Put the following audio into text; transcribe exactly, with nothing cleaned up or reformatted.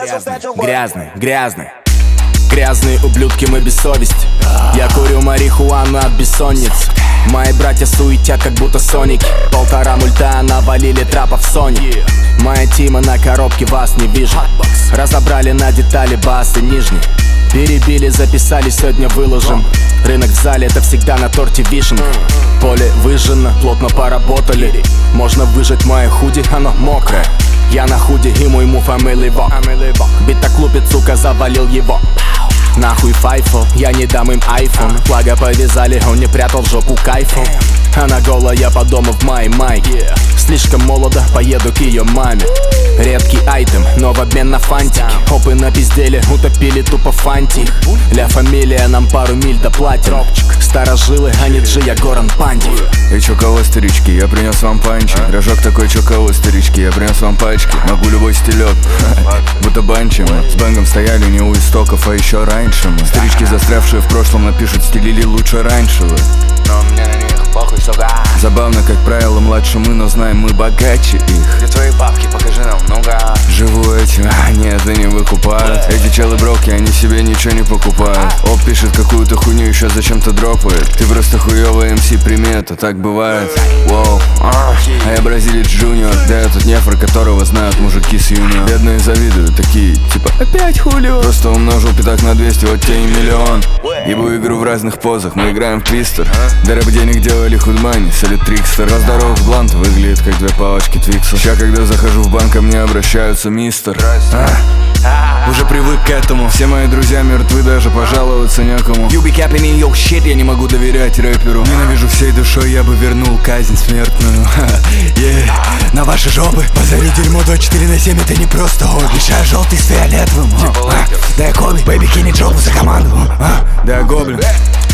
Грязный, грязный. Грязные ублюдки, мы без совести. Я курю марихуану от бессонниц. Мои братья суетят, как будто соники. Полтора мульта навалили трапов Sony. Моя тима на коробке, вас не вижу. Разобрали на детали басы нижние. Перебили, записали, сегодня выложим. Рынок в зале, это всегда на торте вишенка. Поле выжжено, плотно поработали. Можно выжать мое худи, оно мокрое. Я на худи и мой мув амелево. Бита клупит, сука, завалил его. Нахуй файфо, я не дам им айфон. Флага повязали, он не прятал в жопу кайфом. Она голая по дому в май-майке. Слишком молодо, поеду к ее маме. Редкий айтем, но в обмен на фантики. Опы на пиздели, утопили тупо фанти. Ля фамилия, нам пару миль доплатим. Старожилы, а не Джи, я Горан Панди. И чё кого, старички, я принес вам панчи. Рожок такой, чё кого, старички, я принес вам пачки. Могу любой стилек, будто банчи мы. С бэнгом стояли не у истоков, а еще раньше мы. Старички, застрявшие в прошлом, напишут, стилили лучше раньше вы. Но мне на них похуй, сука. Забавно, как правило, младше мы, но знаем мы богаче их. Где твои бабки, покажи нам, ну-ка. Живу этим, а нет, и не выкупают. Эти челы броки, они себе ничего не покупают. Оп пишет какую-то хуйню, еще зачем-то дропает. Ты просто хуёвый эм си, примета, так бывает. Воу, а, а я бразилец Джуниор. Да я тут нефр, которого знают мужики с юниор. Бедные завидуют, такие, типа, опять хулио. Просто умножил пятак на двести, вот тебе и миллион. Ебу игру в разных позах, мы играем в твистер. До рэп денег делали худмани, салют трикстер. Раз здоровых блант выглядит как две палочки твикса. Ща, когда захожу в банк, ко мне обращаются мистер. А? Уже привык к этому. Все мои друзья мертвы, даже пожаловаться некому. You be capping in your shit, я не могу доверять рэперу. Ненавижу всей душой, я бы вернул казнь смертную. yeah. На ваши жопы позови дерьмо двадцать четыре на семь, это не просто хобби. Мешаю желтый с фиолетовым. Да я Коби, бэйби кинет жопу за команду. Да я Гоблин.